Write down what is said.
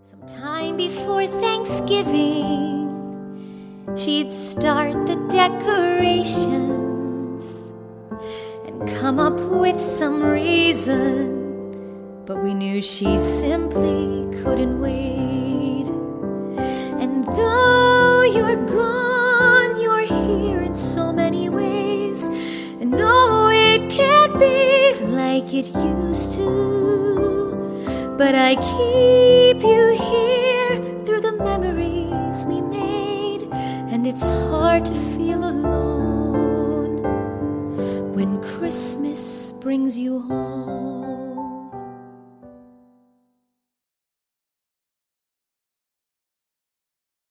Sometime before Thanksgiving, she'd start the decorations and come up with some reason, but we knew she simply couldn't wait. And though you're gone, you're here in so many ways, and no, it can't be like it used to, but I keep you here through the memories we made, and it's hard to feel alone when Christmas brings you home.